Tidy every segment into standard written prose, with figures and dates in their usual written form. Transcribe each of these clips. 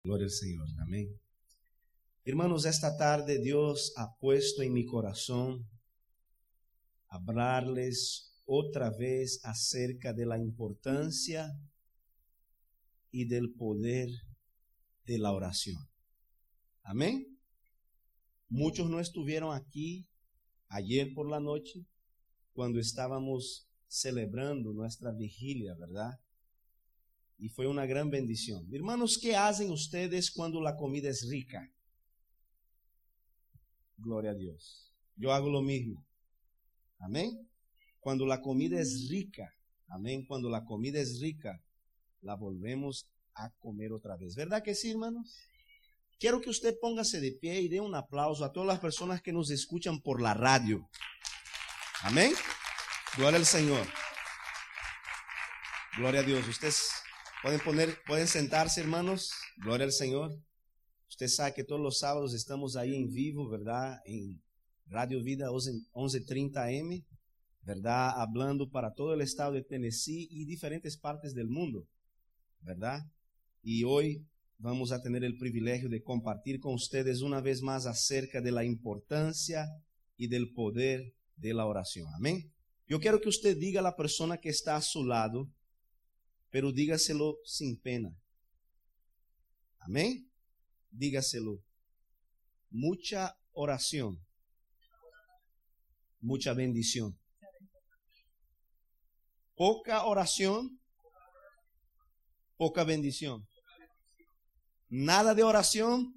Gloria al Señor, amén. Hermanos, esta tarde Dios ha puesto en mi corazón hablarles otra vez acerca de la importancia y del poder de la oración. Amén. Muchos no estuvieron aquí ayer por la noche cuando estábamos celebrando nuestra vigilia, ¿verdad? Y fue una gran bendición. Hermanos, ¿qué hacen ustedes cuando la comida es rica? Gloria a Dios. Yo hago lo mismo. Amén. Cuando la comida es rica, amén. Cuando la comida es rica, la volvemos a comer otra vez. ¿Verdad que sí, hermanos? Quiero que usted póngase de pie y dé un aplauso a todas las personas que nos escuchan por la radio. Amén. Gloria al Señor. Gloria a Dios. Ustedes pueden sentarse, hermanos. Gloria al Señor. Usted sabe que todos los sábados estamos ahí en vivo, ¿verdad? En Radio Vida 11:30 AM, ¿verdad? Hablando para todo el estado de Tennessee y diferentes partes del mundo, ¿verdad? Y hoy vamos a tener el privilegio de compartir con ustedes una vez más acerca de la importancia y del poder de la oración. Amén. Yo quiero que usted diga a la persona que está a su lado, pero dígaselo sin pena. Amén. Dígaselo. Mucha oración, mucha bendición. Poca oración, poca bendición. Nada de oración,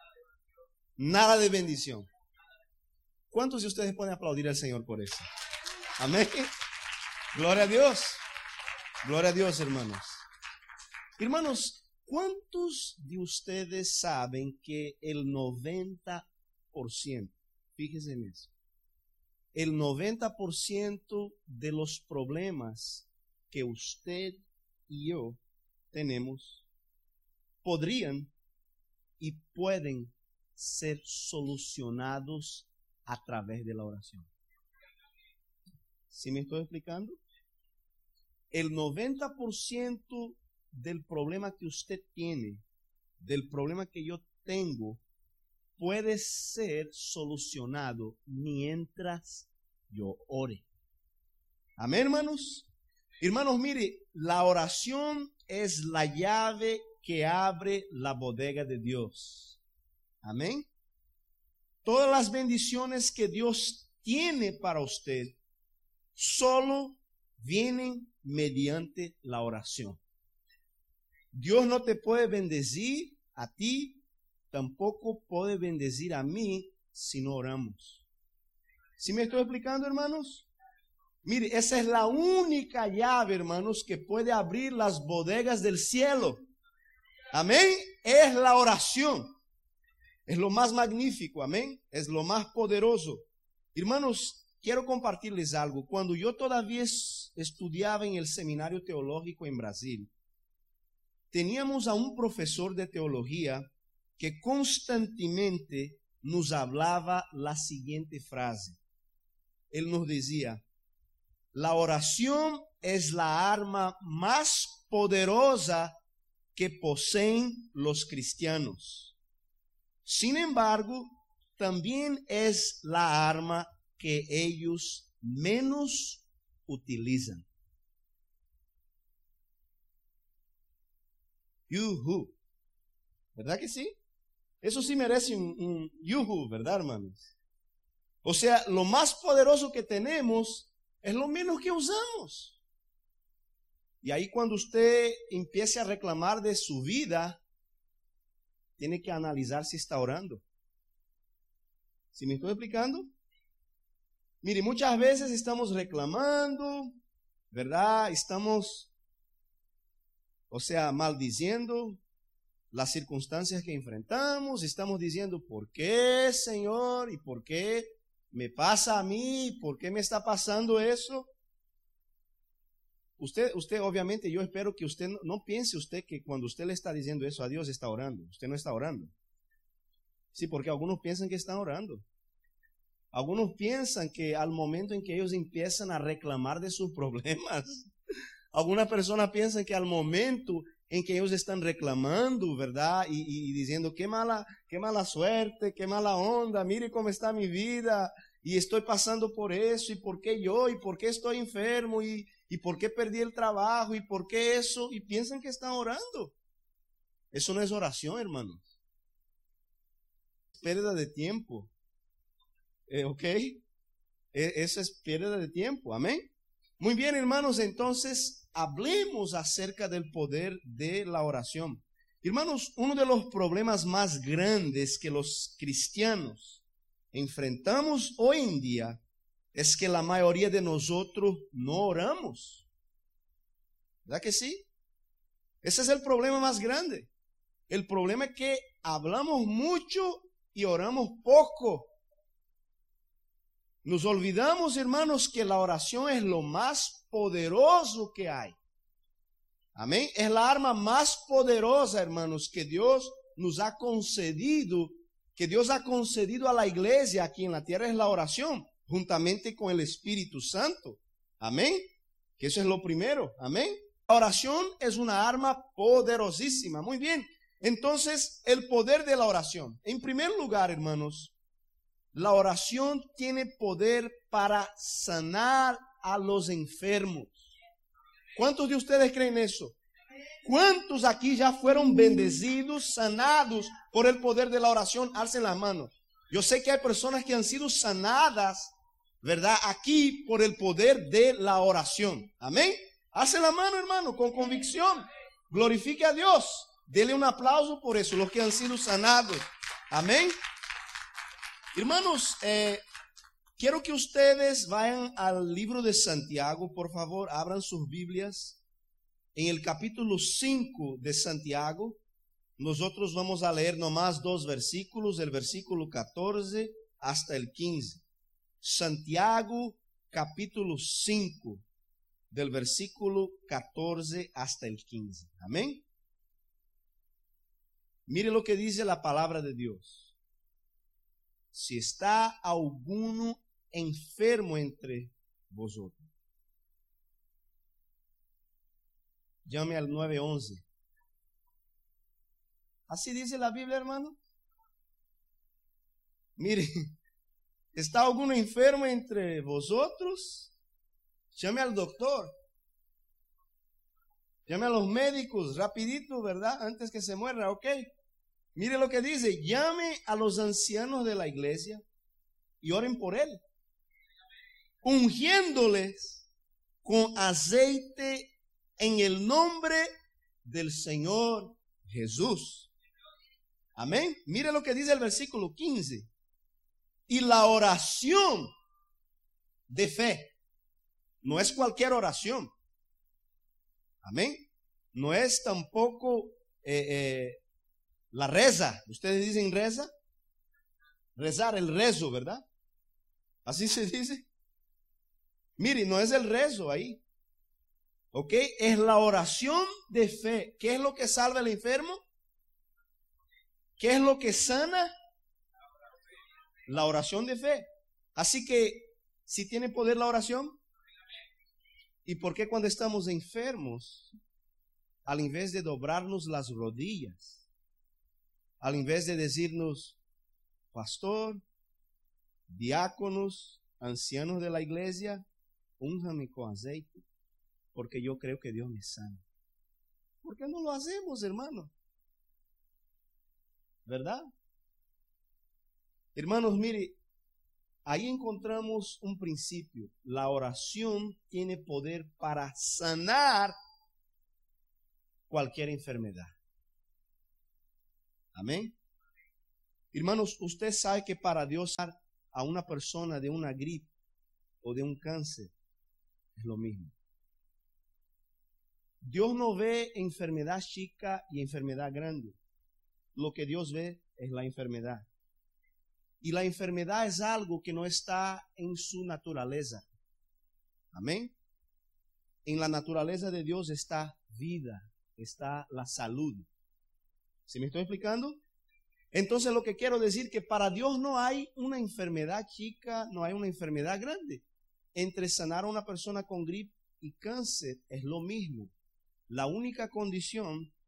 nada de bendición. ¿Cuántos de ustedes pueden aplaudir al Señor por eso? Amén. Gloria a Dios. Gloria a Dios, hermanos. Hermanos, ¿cuántos de ustedes saben que el 90%, fíjense en eso, el 90% de los problemas que usted y yo tenemos podrían y pueden ser solucionados a través de la oración? ¿Sí me estoy explicando? El 90% del problema que usted tiene, del problema que yo tengo, puede ser solucionado mientras yo ore. Amén, hermanos. Hermanos, mire, la oración es la llave que abre la bodega de Dios. Amén. Todas las bendiciones que Dios tiene para usted solo vienen mediante la oración. Dios no te puede bendecir a ti, tampoco puede bendecir a mí si no oramos. ¿Sí me estoy explicando, hermanos? Mire, esa es la única llave, hermanos, que puede abrir las bodegas del cielo. Amén. Es la oración. Es lo más magnífico, amén. Es lo más poderoso. Hermanos, quiero compartirles algo. Cuando yo todavía estudiaba en el seminario teológico en Brasil, teníamos a un profesor de teología que constantemente nos hablaba la siguiente frase. Él nos decía: la oración es la arma más poderosa que poseen los cristianos. Sin embargo, también es la arma que ellos menos utilizan. Yuhu. ¿Verdad que sí? Eso sí merece un yuhu, ¿verdad, hermanos? O sea, lo más poderoso que tenemos es lo menos que usamos. Y ahí cuando usted empiece a reclamar de su vida, tiene que analizar si está orando. ¿Sí me estoy explicando? Mire, muchas veces estamos reclamando, ¿verdad? Estamos, maldiciendo las circunstancias que enfrentamos. Estamos diciendo: ¿por qué, Señor? ¿Y por qué me pasa a mí? ¿Por qué me está pasando eso? Usted obviamente, yo espero que usted no piense usted que cuando usted le está diciendo eso a Dios está orando. Usted no está orando. Sí, porque algunos piensan que están orando. Algunos piensan que al momento en que ellos empiezan a reclamar de sus problemas, algunas personas piensan que al momento en que ellos están reclamando, ¿verdad? Y diciendo, qué mala suerte, qué mala onda, mire cómo está mi vida, y estoy pasando por eso, y por qué yo, y por qué estoy enfermo, y por qué perdí el trabajo, y por qué eso, y piensan que están orando. Eso no es oración, hermanos. Es pérdida de tiempo. ¿Ok? Eso es pérdida de tiempo. Amén. Muy bien, hermanos, entonces hablemos acerca del poder de la oración. Hermanos, uno de los problemas más grandes que los cristianos enfrentamos hoy en día es que la mayoría de nosotros no oramos. ¿Verdad que sí? Ese es el problema más grande. El problema es que hablamos mucho y oramos poco. Nos olvidamos, hermanos, que la oración es lo más poderoso que hay. Amén. Es la arma más poderosa, hermanos, que Dios nos ha concedido, que Dios ha concedido a la iglesia aquí en la tierra, es la oración, juntamente con el Espíritu Santo. Amén. Que eso es lo primero. Amén. La oración es una arma poderosísima. Muy bien. Entonces, el poder de la oración. En primer lugar, hermanos, la oración tiene poder para sanar a los enfermos. ¿Cuántos de ustedes creen eso? ¿Cuántos aquí ya fueron bendecidos, sanados por el poder de la oración? Alcen las manos. Yo sé que hay personas que han sido sanadas, ¿verdad? Aquí por el poder de la oración. Amén. Alcen la mano, hermano, con convicción. Glorifique a Dios. Dele un aplauso por eso, los que han sido sanados. Amén. Hermanos, quiero que ustedes vayan al libro de Santiago, por favor, abran sus Biblias. En el capítulo 5 de Santiago, nosotros vamos a leer nomás 2 versículos, el versículo 14 hasta el 15. Santiago, capítulo 5, del versículo 14 hasta el 15. Amén. Mire lo que dice la palabra de Dios. Si está alguno enfermo entre vosotros, llame al 911. Así dice la Biblia, hermano. Mire, está alguno enfermo entre vosotros, llame al doctor. Llame a los médicos rapidito, ¿verdad? Antes que se muera, ¿ok? Mire lo que dice, llame a los ancianos de la iglesia y oren por él, ungiéndoles con aceite en el nombre del Señor Jesús. Amén. Mire lo que dice el versículo 15. Y la oración de fe no es cualquier oración. Amén. No es tampoco la reza. Ustedes dicen reza. Rezar, el rezo, ¿verdad? Así se dice. Mire, no es el rezo ahí. ¿Ok? Es la oración de fe. ¿Qué es lo que salva al enfermo? ¿Qué es lo que sana? La oración de fe. Así que, ¿sí tiene poder la oración? ¿Y por qué cuando estamos enfermos, al invés de doblarnos las rodillas, al invés de decirnos, pastor, diáconos, ancianos de la iglesia, únjame con aceite, porque yo creo que Dios me sana? ¿Por qué no lo hacemos, hermano? ¿Verdad? Hermanos, mire, ahí encontramos un principio. La oración tiene poder para sanar cualquier enfermedad. Amén. Hermanos, usted sabe que para Dios sanar a una persona de una gripe o de un cáncer es lo mismo. Dios no ve enfermedad chica y enfermedad grande. Lo que Dios ve es la enfermedad. Y la enfermedad es algo que no está en su naturaleza. Amén. En la naturaleza de Dios está vida, está la salud. ¿Sí me estoy explicando? Entonces lo que quiero decir que para Dios no hay una enfermedad chica, no hay una enfermedad grande. Entre sanar a una persona con gripe y cáncer es lo mismo. La única condición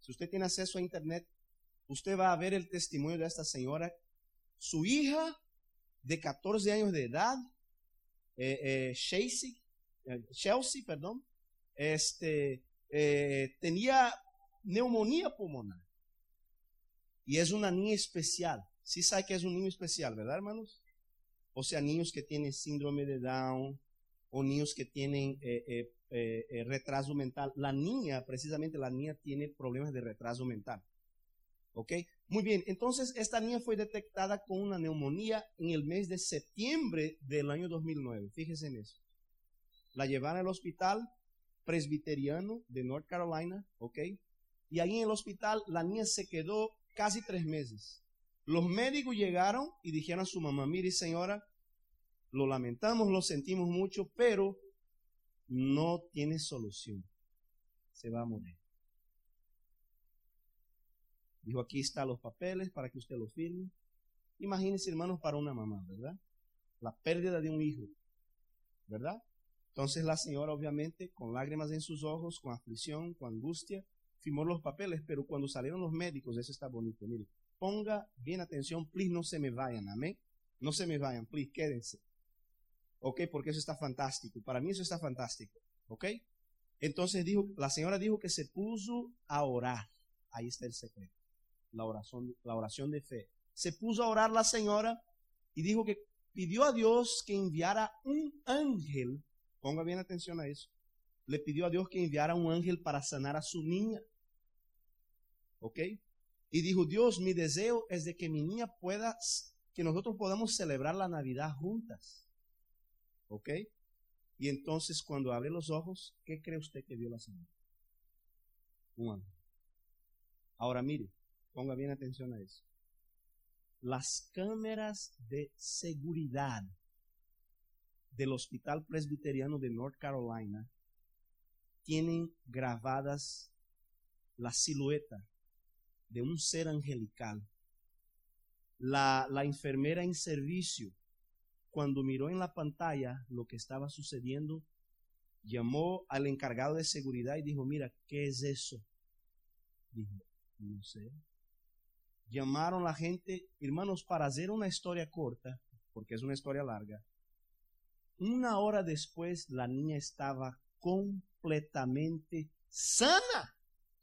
Si usted tiene acceso a internet, usted va a ver el testimonio de esta señora. Su hija de 14 años de edad, Chelsea, perdón, tenía neumonía pulmonar. Y es una niña especial. Sí sabe que es un niño especial, ¿verdad, hermanos? O sea, niños que tienen síndrome de Down o niños que tienen retraso mental. La niña, precisamente la niña tiene problemas de retraso mental. ¿Ok? Muy bien, entonces esta niña fue detectada con una neumonía en el mes de septiembre del año 2009. Fíjense en eso. La llevaron al hospital presbiteriano de North Carolina, ¿ok? Y ahí en el hospital la niña se quedó casi 3 meses. Los médicos llegaron y dijeron a su mamá: mire, señora, lo lamentamos, lo sentimos mucho, pero no tiene solución. Se va a morir. Dijo: aquí están los papeles para que usted los firme. Imagínense, hermanos, para una mamá, ¿verdad? La pérdida de un hijo, ¿verdad? Entonces la señora, obviamente, con lágrimas en sus ojos, con aflicción, con angustia, firmó los papeles. Pero cuando salieron los médicos, eso está bonito. Mire, ponga bien atención, please, no se me vayan, amén. No se me vayan, please, quédense. Ok, porque eso está fantástico. Para mí eso está fantástico. Ok. Entonces la señora dijo que se puso a orar. Ahí está el secreto. La oración de fe. Se puso a orar la señora y dijo que pidió a Dios que enviara un ángel. Ponga bien atención a eso. Le pidió a Dios que enviara un ángel para sanar a su niña. ¿Ok? Y dijo: Dios, mi deseo es de que mi niña que nosotros podamos celebrar la Navidad juntas. ¿Ok? Y entonces cuando abre los ojos, ¿qué cree usted que vio la señora? Un ángel. Ahora mire, ponga bien atención a eso. Las cámaras de seguridad del Hospital Presbiteriano de North Carolina tienen grabadas la silueta de un ser angelical. La enfermera en servicio, cuando miró en la pantalla lo que estaba sucediendo, llamó al encargado de seguridad y dijo: mira, ¿qué es eso? Dijo: no sé. Llamaron a la gente, hermanos, para hacer una historia corta, porque es una historia larga. 1 hora después, la niña estaba completamente sana.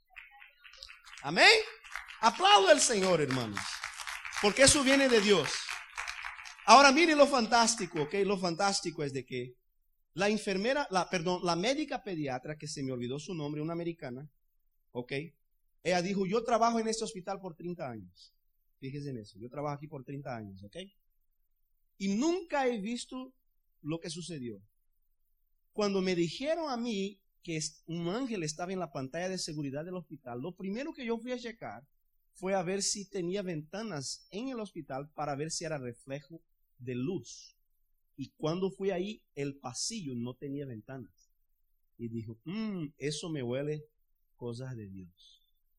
Amén. Aplauda al Señor, hermanos, porque eso viene de Dios. Ahora miren lo fantástico, ¿ok? Lo fantástico es de que la enfermera, la médica pediatra, que se me olvidó su nombre, una americana, ¿ok? Ella dijo: yo trabajo en este hospital por 30 años. Fíjense en eso, yo trabajo aquí por 30 años, ¿ok? Y nunca he visto lo que sucedió. Cuando me dijeron a mí que un ángel estaba en la pantalla de seguridad del hospital, lo primero que yo fui a checar fue a ver si tenía ventanas en el hospital para ver si era reflejo de luz. Y cuando fui ahí, el pasillo no tenía ventanas. Y dijo: eso me huele cosas de Dios.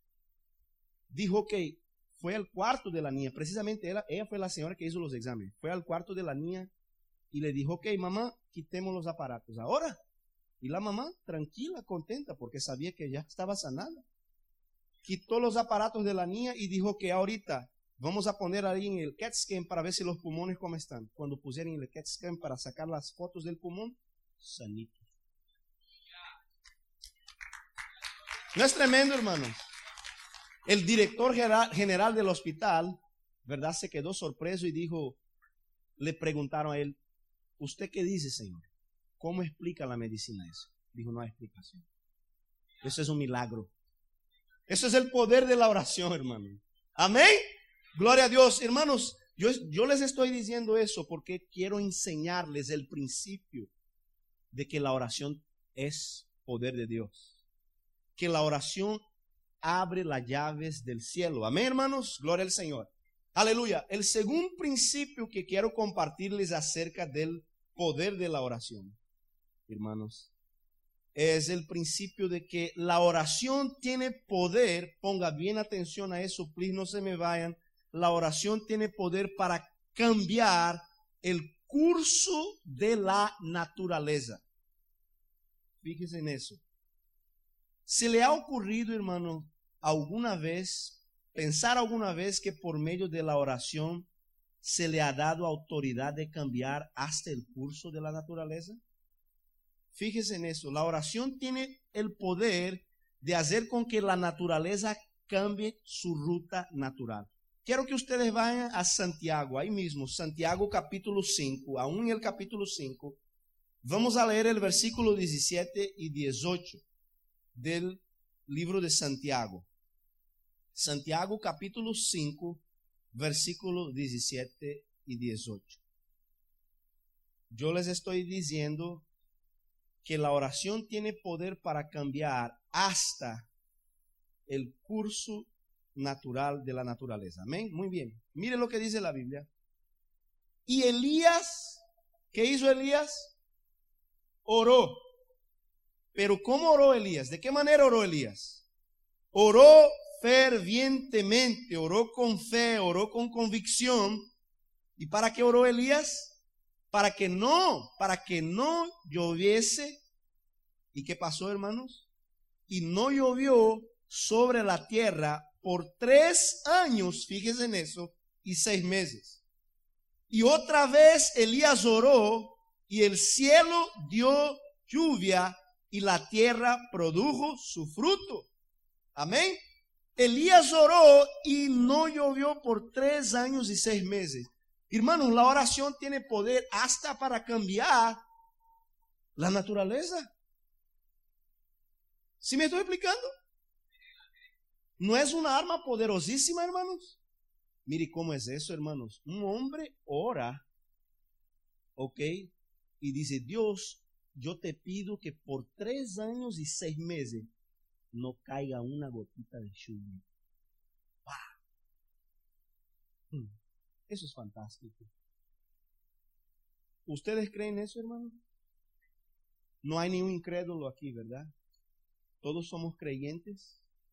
Dijo que fue al cuarto de la niña, precisamente ella fue la señora que hizo los exámenes. Fue al cuarto de la niña y le dijo: ok, mamá, quitemos los aparatos ahora. Y la mamá, tranquila, contenta, porque sabía que ya estaba sanada. Quitó los aparatos de la niña y dijo que ahorita vamos a poner ahí en el CAT scan para ver si los pulmones cómo están. Cuando pusieron el CAT scan para sacar las fotos del pulmón, sanito. ¿No es tremendo, hermano? El director general del hospital, ¿verdad?, se quedó sorpreso y dijo, le preguntaron a él: ¿usted qué dice, señor? ¿Cómo explica la medicina eso? Dijo: no hay explicación. Eso es un milagro. Eso es el poder de la oración, hermano. Amén. Gloria a Dios. Hermanos, yo les estoy diciendo eso porque quiero enseñarles el principio de que la oración es poder de Dios. Que la oración abre las llaves del cielo. Amén, hermanos. Gloria al Señor. Aleluya. El segundo principio que quiero compartirles acerca del poder de la oración, hermanos, es el principio de que la oración tiene poder. Ponga bien atención a eso, please, no se me vayan. La oración tiene poder para cambiar el curso de la naturaleza. Fíjese en eso. ¿Se le ha ocurrido, hermano, alguna vez, pensar alguna vez que por medio de la oración se le ha dado autoridad de cambiar hasta el curso de la naturaleza? Fíjese en eso, la oración tiene el poder de hacer con que la naturaleza cambie su ruta natural. Quiero que ustedes vayan a Santiago, ahí mismo, Santiago capítulo 5, aún en el capítulo 5, vamos a leer el versículo 17 y 18 del libro de Santiago. Santiago capítulo 5, versículo 17 y 18. Yo les estoy diciendo que la oración tiene poder para cambiar hasta el curso natural de la naturaleza. Amén. Muy bien. Mire lo que dice la Biblia. Y Elías, ¿qué hizo Elías? Oró. Pero ¿cómo oró Elías? ¿De qué manera oró Elías? Oró fervientemente, oró con fe, oró con convicción. ¿Y para qué oró Elías? Para que no lloviese. ¿Y qué pasó, hermanos? Y no llovió sobre la tierra por 3 años, fíjense en eso, y 6 meses. Y otra vez Elías oró y el cielo dio lluvia y la tierra produjo su fruto. Amén. Elías oró y no llovió por 3 años y 6 meses. Hermanos, la oración tiene poder hasta para cambiar la naturaleza. ¿Sí me estoy explicando? ¿No es una arma poderosísima, hermanos? Mire cómo es eso, hermanos. Un hombre ora, ¿ok? Y dice, Dios, yo te pido que por 3 años y 6 meses no caiga una gotita de lluvia. ¡Wow! Eso es fantástico. ¿Ustedes creen eso, hermanos? No hay ni un incrédulo aquí, ¿verdad? Todos somos creyentes.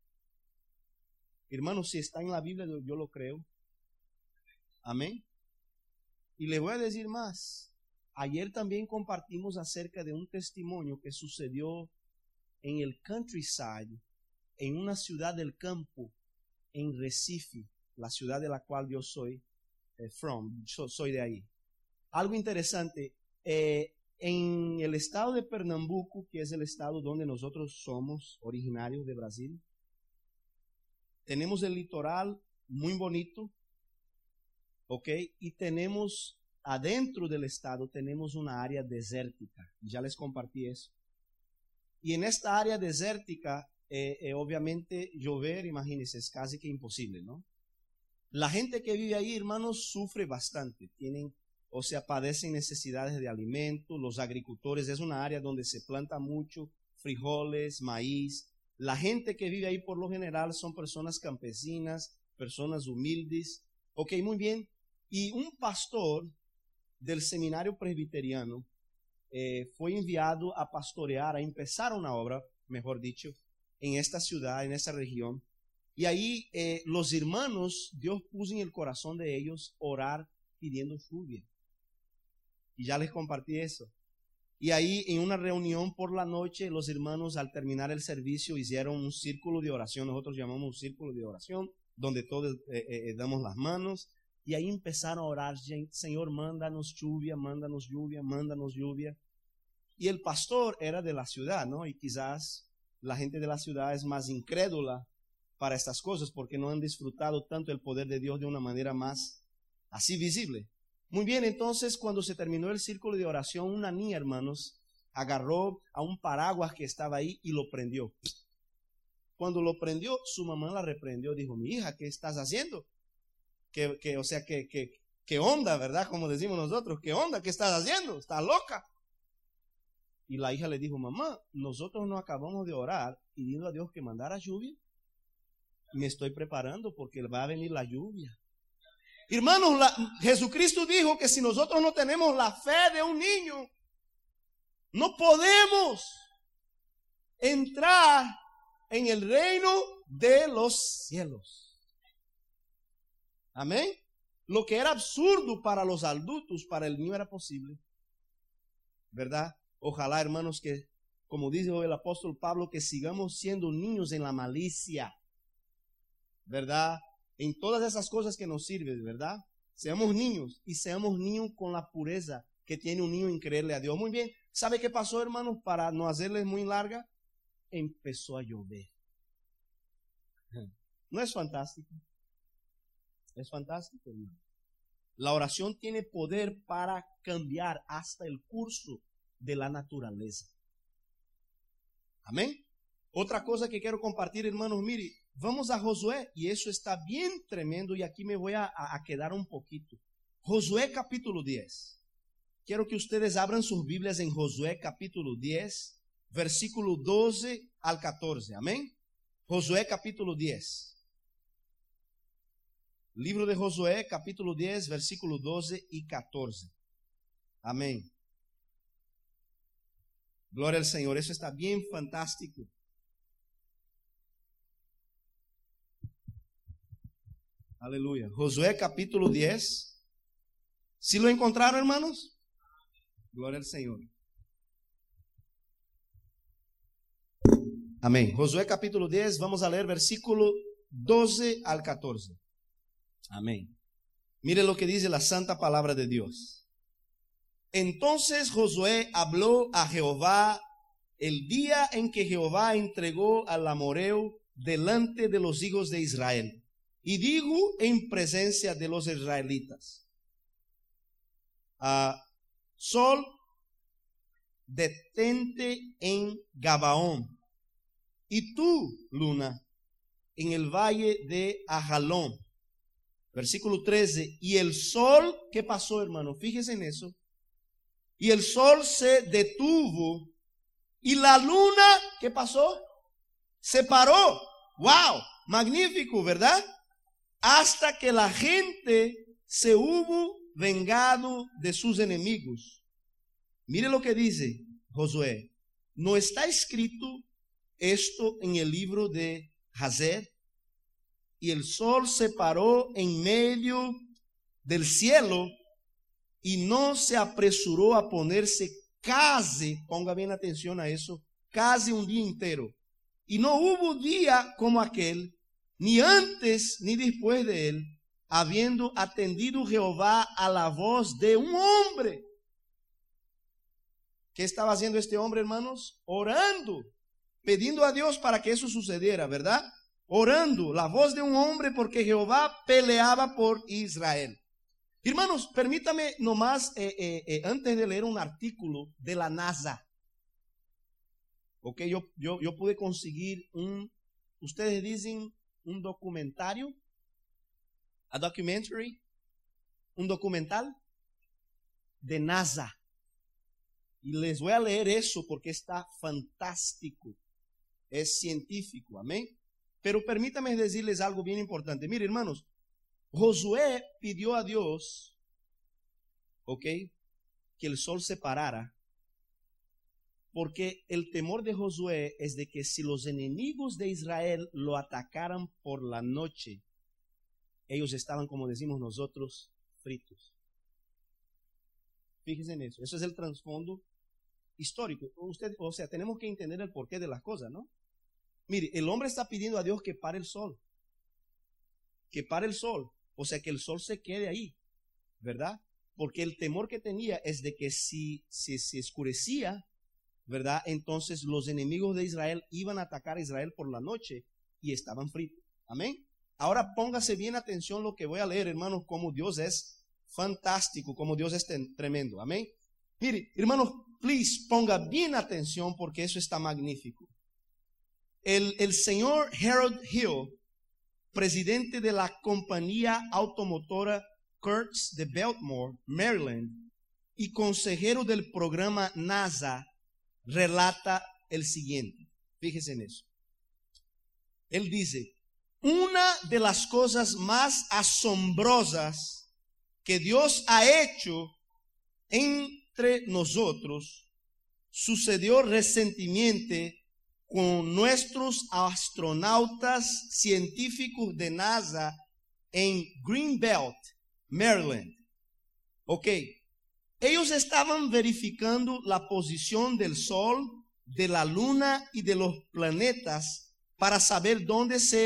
Hermanos, si está en la Biblia, yo lo creo. Amén. Y les voy a decir más. Ayer también compartimos acerca de un testimonio que sucedió en el countryside, en una ciudad del campo, en Recife, la ciudad de la cual yo soy soy de ahí. Algo interesante, en el estado de Pernambuco, que es el estado donde nosotros somos originarios de Brasil, tenemos el litoral muy bonito, ¿ok? Y tenemos, adentro del estado, tenemos una área desértica. Ya les compartí eso. Y en esta área desértica, obviamente, llover, imagínense, es casi que imposible, ¿no? La gente que vive ahí, hermanos, sufre bastante. Padecen necesidades de alimento. Los agricultores, es una área donde se planta mucho frijoles, maíz. La gente que vive ahí por lo general son personas campesinas, personas humildes. Ok, muy bien. Y un pastor del seminario presbiteriano fue enviado a pastorear, a empezar una obra, mejor dicho, en esta ciudad, en esta región. Y ahí los hermanos, Dios puso en el corazón de ellos orar pidiendo lluvia. Y ya les compartí eso. Y ahí en una reunión por la noche, los hermanos al terminar el servicio hicieron un círculo de oración. Nosotros llamamos un círculo de oración, donde todos damos las manos. Y ahí empezaron a orar, Señor, mándanos lluvia, mándanos lluvia, mándanos lluvia. Y el pastor era de la ciudad, ¿no? Y quizás la gente de la ciudad es más incrédula para estas cosas porque no han disfrutado tanto el poder de Dios de una manera más así visible. Muy bien, entonces cuando se terminó el círculo de oración, una niña, hermanos, agarró a un paraguas que estaba ahí y lo prendió. Cuando lo prendió, su mamá la reprendió, dijo, mi hija, ¿qué estás haciendo? ¿Qué onda, verdad? Como decimos nosotros, ¿qué onda? ¿Qué estás haciendo? ¿Estás loca? Y la hija le dijo, mamá, nosotros no acabamos de orar pidiendo a Dios que mandara lluvia. Me estoy preparando porque va a venir la lluvia. Hermanos, Jesucristo dijo que si nosotros no tenemos la fe de un niño, no podemos entrar en el reino de los cielos. Amén. Lo que era absurdo para los adultos, para el niño era posible. ¿Verdad? Ojalá, hermanos, que, como dice el apóstol Pablo, que sigamos siendo niños en la malicia. ¿verdad? En todas esas cosas que nos sirven, ¿verdad? Seamos niños y seamos niños con la pureza que tiene un niño en creerle a Dios. Muy bien, ¿sabe qué pasó, hermanos? Para no hacerles muy larga, empezó a llover. ¿No es fantástico? Es fantástico, hermano. La oración tiene poder para cambiar hasta el curso de la naturaleza. Amén. Otra cosa que quiero compartir, hermanos, mire, vamos a Josué, y eso está bien tremendo, y aquí me voy a quedar un poquito. Josué capítulo 10. Quiero que ustedes abran sus Biblias en Josué capítulo 10, versículo 12 al 14. Amén. Josué capítulo 10. Libro de Josué capítulo 10, versículo 12 y 14. Amén. Gloria al Señor. Eso está bien fantástico. Aleluya. Josué capítulo 10. ¿Sí lo encontraron, hermanos? Gloria al Señor. Amén. Josué capítulo 10, vamos a leer versículo 12 al 14. Amén. Mire lo que dice la santa palabra de Dios. Entonces Josué habló a Jehová el día en que Jehová entregó al amorreo delante de los hijos de Israel. Y dijo en presencia de los israelitas: Sol, detente en Gabaón, y tú, luna, en el valle de Ajalón. Versículo 13. Y el sol, ¿qué pasó, hermano? Fíjese en eso. Y el sol se detuvo, y la luna, ¿qué pasó? Se paró. ¡Wow! Magnífico, ¿verdad? Hasta que la gente se hubo vengado de sus enemigos. Mire lo que dice Josué. ¿No está escrito esto en el libro de Jazer? Y el sol se paró en medio del cielo y no se apresuró a ponerse casi, ponga bien atención a eso, casi un día entero. Y no hubo día como aquel, ni antes ni después de él, habiendo atendido Jehová a la voz de un hombre. ¿Qué estaba haciendo este hombre, hermanos? Orando, pidiendo a Dios para que eso sucediera, ¿verdad? Orando, la voz de un hombre, porque Jehová peleaba por Israel. Hermanos, permítame nomás, antes de leer un artículo de la NASA. Ok, yo pude conseguir ustedes dicen un documentario, a documentary, un documental de NASA. Y les voy a leer eso porque está fantástico, es científico, amén. Pero permítame decirles algo bien importante. Mire, hermanos, Josué pidió a Dios, ok, que el sol se parara, porque el temor de Josué es de que si los enemigos de Israel lo atacaran por la noche, ellos estaban, como decimos nosotros, fritos. Fíjense en eso. Eso es el trasfondo histórico. O sea, tenemos que entender el porqué de las cosas, ¿no? Mire, el hombre está pidiendo a Dios que pare el sol. Que pare el sol. O sea, que el sol se quede ahí, ¿verdad? Porque el temor que tenía es de que si se oscurecía, ¿verdad? Entonces los enemigos de Israel iban a atacar a Israel por la noche y estaban fritos. Amén. Ahora póngase bien atención lo que voy a leer, hermanos, como Dios es fantástico, como Dios es tremendo. Amén. Mire, hermanos, please ponga bien atención porque eso está magnífico. El señor Harold Hill, presidente de la compañía automotora Kurtz de Baltimore, Maryland, y consejero del programa NASA, relata el siguiente. Fíjese en eso. Él dice: una de las cosas más asombrosas que Dios ha hecho entre nosotros sucedió recientemente con nuestros astronautas científicos de NASA en Greenbelt, Maryland. Ok. Ellos estaban verificando la posición del sol, de la luna y de los planetas para saber dónde se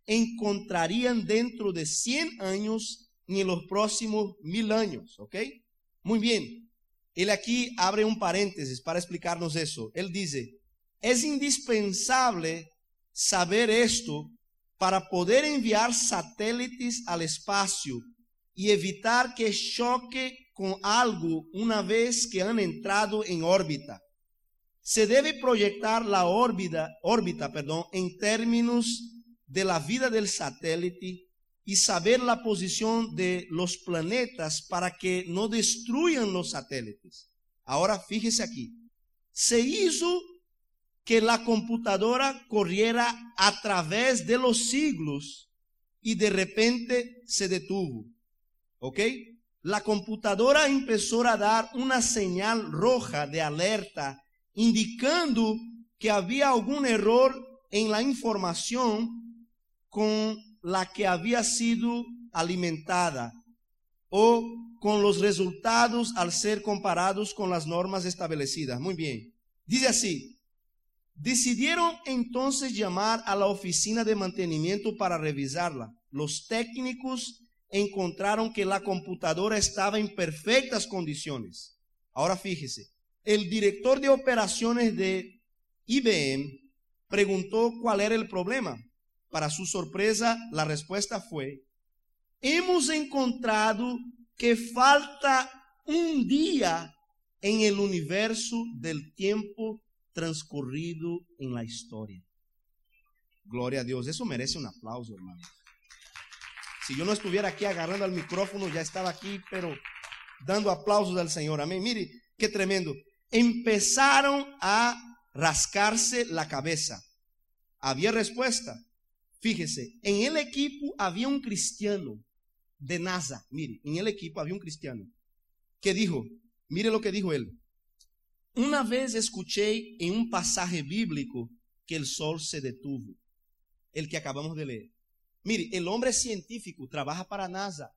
encontrarían dentro de 100 años ni en los próximos 1000 años. ¿Ok? Muy bien. Él aquí abre un paréntesis para explicarnos eso. Él dice, es indispensable saber esto para poder enviar satélites al espacio y evitar que choque con algo una vez que han entrado en órbita. Se debe proyectar la órbita, en términos de la vida del satélite y saber la posición de los planetas para que no destruyan los satélites. Ahora fíjese aquí. Se hizo que la computadora corriera a través de los siglos y de repente se detuvo. ¿Ok? La computadora empezó a dar una señal roja de alerta indicando que había algún error en la información con la que había sido alimentada o con los resultados al ser comparados con las normas establecidas. Muy bien. Dice así, decidieron entonces llamar a la oficina de mantenimiento para revisarla. Los técnicos encontraron que la computadora estaba en perfectas condiciones. Ahora fíjese, el director de operaciones de IBM preguntó cuál era el problema. Para su sorpresa, la respuesta fue, hemos encontrado que falta un día en el universo del tiempo transcurrido en la historia. Gloria a Dios, eso merece un aplauso, hermano. Si yo no estuviera aquí agarrando el micrófono, ya estaba aquí, pero dando aplausos al Señor. Amén. Mire, qué tremendo. Empezaron a rascarse la cabeza. Había respuesta. Fíjese, en el equipo había un cristiano de NASA. Mire, en el equipo había un cristiano que dijo, mire lo que dijo él. Una vez escuché en un pasaje bíblico que el sol se detuvo. El que acabamos de leer. Mire, el hombre científico trabaja para NASA.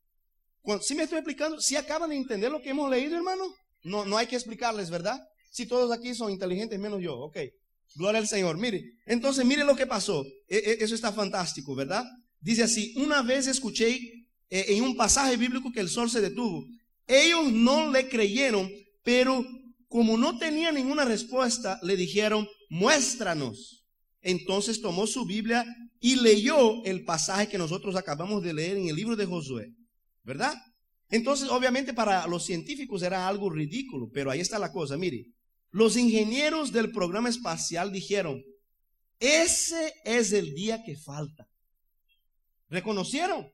¿Sí me estoy explicando? ¿Sí acaban de entender lo que hemos leído, hermano? No hay que explicarles, ¿verdad? Si todos aquí son inteligentes, menos yo. Ok, gloria al Señor. Mire, entonces mire lo que pasó. Eso está fantástico, ¿verdad? Dice así, una vez escuché en un pasaje bíblico que el sol se detuvo. Ellos no le creyeron, pero como no tenía ninguna respuesta, le dijeron, muéstranos. Entonces tomó su Biblia y leyó el pasaje que nosotros acabamos de leer en el libro de Josué, ¿verdad? Entonces, obviamente para los científicos era algo ridículo, pero ahí está la cosa. Mire, los ingenieros del programa espacial dijeron, ese es el día que falta. ¿Reconocieron?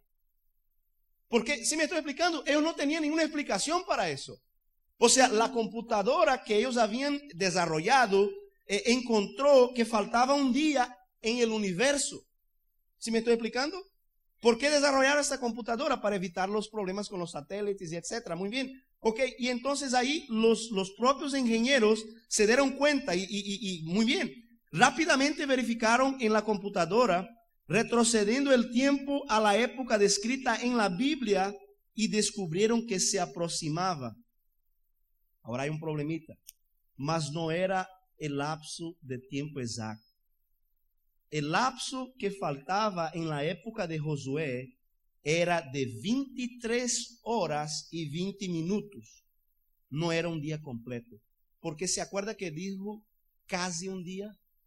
Porque, si me estoy explicando, ellos no tenían ninguna explicación para eso. O sea, la computadora que ellos habían desarrollado encontró que faltaba un día en el universo. ¿Sí me estoy explicando? ¿Por qué desarrollar esta computadora? Para evitar los problemas con los satélites y etcétera. Muy bien. Ok, y entonces ahí los propios ingenieros se dieron cuenta y muy bien. Rápidamente verificaron en la computadora, retrocediendo el tiempo a la época descrita en la Biblia y descubrieron que se aproximaba. Ahora hay un problemita, mas no era el lapso de tiempo exacto. El lapso que faltaba en la época de Josué era de 23 horas y 20 minutos. No era un día completo. Porque se acuerda que dijo casi un día.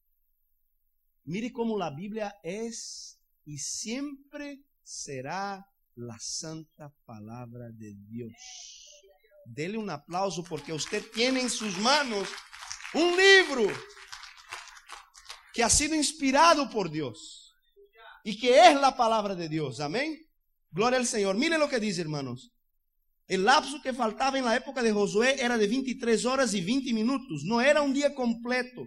Mire cómo la Biblia es y siempre será la santa palabra de Dios. Dele un aplauso porque usted tiene en sus manos un libro que ha sido inspirado por Dios y que es la palabra de Dios. Amén. Gloria al Señor. Mire lo que dice, hermanos. El lapso que faltaba en la época de Josué era de 23 horas y 20 minutos. No era un día completo.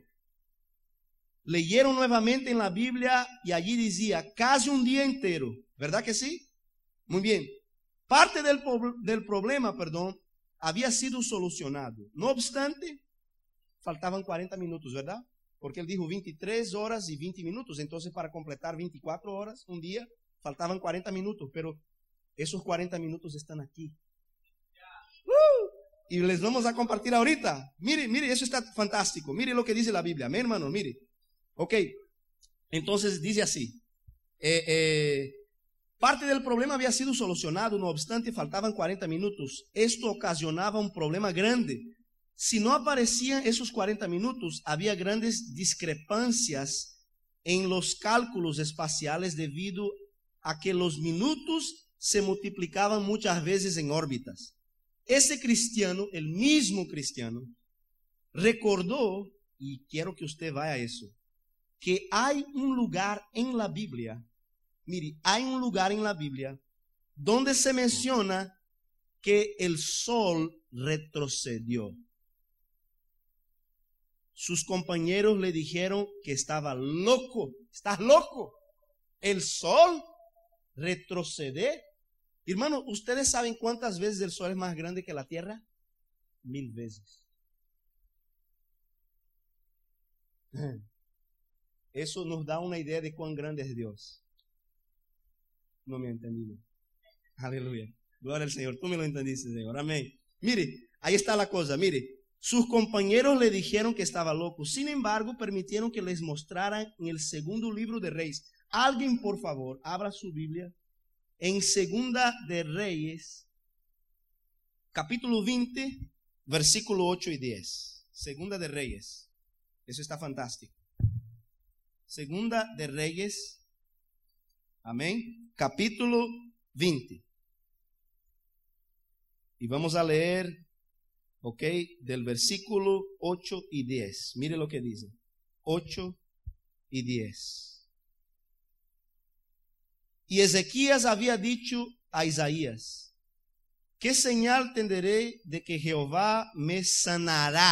Leyeron nuevamente en la Biblia y allí decía casi un día entero. ¿Verdad que sí? Muy bien. Parte del problema, había sido solucionado. No obstante, faltaban 40 minutos, ¿verdad? Porque él dijo 23 horas y 20 minutos. Entonces, para completar 24 horas, un día, faltaban 40 minutos. Pero esos 40 minutos están aquí. Y les vamos a compartir ahorita. Mire, eso está fantástico. Mire lo que dice la Biblia. Amén, hermano, mire. Ok. Entonces dice así. Parte del problema había sido solucionado, no obstante faltaban 40 minutos. Esto ocasionaba un problema grande. Si no aparecían esos 40 minutos, había grandes discrepancias en los cálculos espaciales debido a que los minutos se multiplicaban muchas veces en órbitas. Ese cristiano, el mismo cristiano, recordó, y quiero que usted vaya a eso, que hay un lugar en la Biblia, mire, hay un lugar en la Biblia donde se menciona que el sol retrocedió. Sus compañeros le dijeron que estaba loco. ¿Estás loco? ¿El sol retrocede? Hermano, ¿ustedes saben cuántas veces el sol es más grande que la tierra? 1000 veces. Eso nos da una idea de cuán grande es Dios. No me ha entendido. Aleluya. Gloria al Señor. Tú me lo entendiste, Señor. Amén. Mire, ahí está la cosa. Mire, sus compañeros le dijeron que estaba loco. Sin embargo, permitieron que les mostraran en el segundo libro de Reyes. Alguien, por favor, abra su Biblia en Segunda de Reyes, capítulo 20, versículo 8 y 10. Segunda de Reyes. Eso está fantástico. Segunda de Reyes, amén, capítulo 20. Y vamos a leer, ok, del versículo 8 y 10. Mire lo que dice. 8 y 10. Y Ezequías había dicho a Isaías: ¿qué señal tendré de que Jehová me sanará?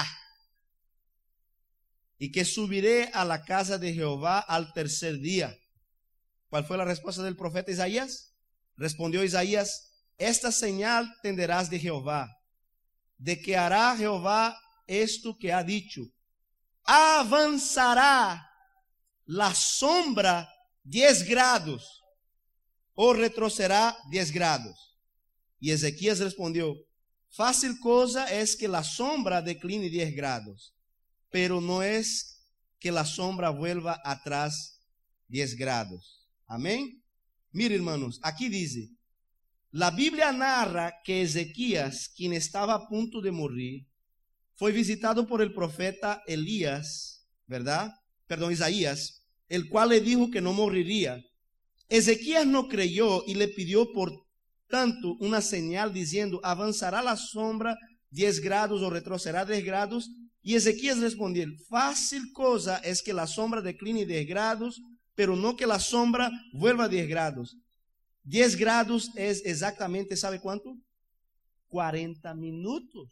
Y que subiré a la casa de Jehová al tercer día. ¿Cuál fue la respuesta del profeta Isaías? Respondió Isaías: esta señal tendrás de Jehová, de que hará Jehová esto que ha dicho. Avanzará la sombra 10 grados o retrocederá 10 grados. Y Ezequías respondió: fácil cosa es que la sombra decline 10 grados, pero no es que la sombra vuelva atrás 10 grados. Amén. Mire, hermanos, aquí dice, la Biblia narra que Ezequías, quien estaba a punto de morir, fue visitado por el profeta Elías, ¿verdad? Perdón, Isaías, el cual le dijo que no moriría. Ezequías no creyó y le pidió por tanto una señal diciendo: avanzará la sombra 10 grados o retrocederá 10 grados. Y Ezequías respondió: fácil cosa es que la sombra decline 10 grados, pero no que la sombra vuelva a 10 grados. 10 grados es exactamente, ¿sabe cuánto? 40 minutos.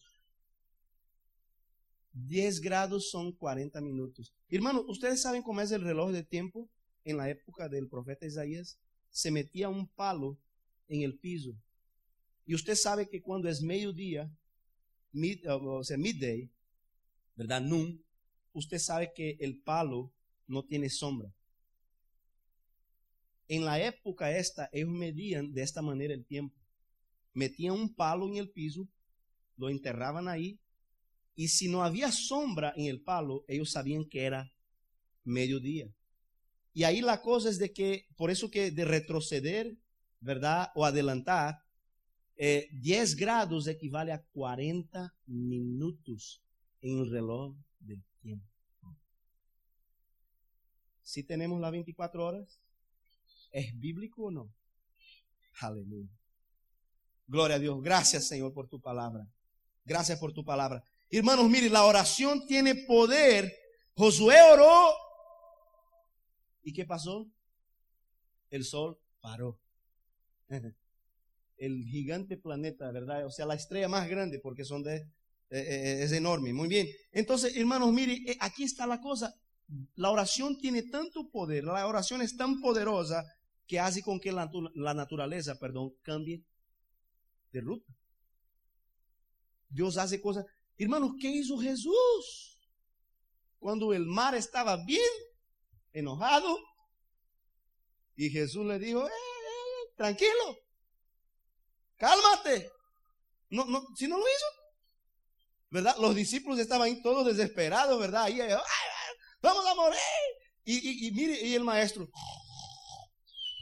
10 grados son 40 minutos. Hermano, ¿ustedes saben cómo es el reloj de tiempo? En la época del profeta Isaías, se metía un palo en el piso. Y usted sabe que cuando es mediodía, o sea, midday, ¿verdad? Noon, usted sabe que el palo no tiene sombra. En la época ellos medían de esta manera el tiempo. Metían un palo en el piso, lo enterraban ahí, y si no había sombra en el palo, ellos sabían que era mediodía. Y ahí la cosa es de que, por eso que de retroceder, ¿verdad? O adelantar, 10 grados equivale a 40 minutos en el reloj del tiempo. ¿Sí tenemos las 24 horas? ¿Es bíblico o no? Aleluya. Gloria a Dios. Gracias, Señor, por tu palabra. Gracias por tu palabra. Hermanos, miren, la oración tiene poder. Josué oró. ¿Y qué pasó? El sol paró. El gigante planeta, ¿verdad? O sea, la estrella más grande, porque es enorme. Muy bien. Entonces, hermanos, mire, aquí está la cosa. La oración tiene tanto poder, la oración es tan poderosa que hace con que la naturaleza, cambie de ruta. Dios hace cosas. Hermanos, ¿qué hizo Jesús? Cuando el mar estaba bien enojado, y Jesús le dijo: tranquilo, cálmate. Si no lo hizo, ¿verdad? Los discípulos estaban ahí todos desesperados, ¿verdad? Ahí, vamos a morir. Y mire, y el maestro,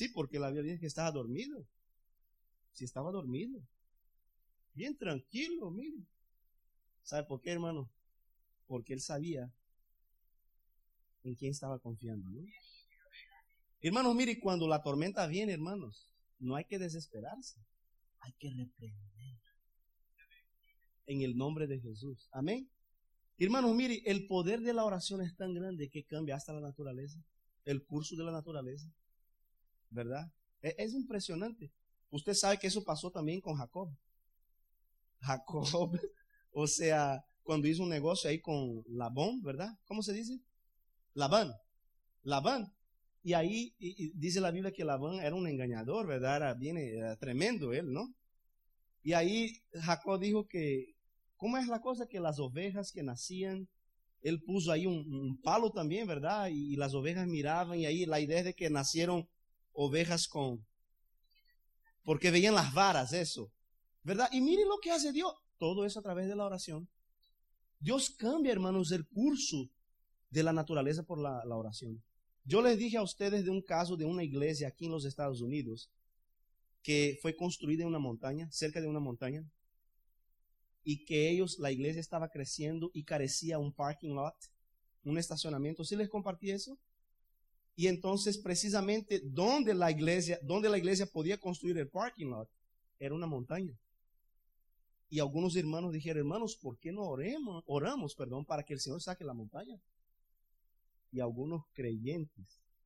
Sí, porque la Biblia dice que estaba dormido. Si estaba dormido. Bien tranquilo, mire. ¿Sabe por qué, hermano? Porque él sabía en quién estaba confiando, ¿no? Hermanos, mire, cuando la tormenta viene, hermanos, no hay que desesperarse. Hay que reprender. En el nombre de Jesús. Amén. Hermanos, mire, el poder de la oración es tan grande que cambia hasta la naturaleza. El curso de la naturaleza. ¿Verdad? Es impresionante. Usted sabe que eso pasó también con Jacob. Jacob, o sea, cuando hizo un negocio ahí con Labán, ¿verdad? ¿Cómo se dice? Labán. Y ahí y dice la Biblia que Labán era un engañador, ¿verdad? Era tremendo él, ¿no? Y ahí Jacob dijo que, ¿cómo es la cosa? Que las ovejas que nacían, él puso ahí un palo también, ¿verdad? Y las ovejas miraban y ahí la idea es de que nacieron ovejas porque veían las varas, eso, ¿verdad? Y miren lo que hace Dios. Todo eso a través de la oración. Dios cambia, hermanos, el curso de la naturaleza por la oración. Yo les dije a ustedes de un caso de una iglesia aquí en los Estados Unidos que fue construida en una montaña, cerca de una montaña, y que la iglesia estaba creciendo y carecía un parking lot, un estacionamiento. ¿Sí les compartí eso? Y entonces precisamente donde la iglesia podía construir el parking lot era una montaña. Y algunos hermanos dijeron, hermanos, ¿por qué no oramos, para que el Señor saque la montaña? Y algunos creyentes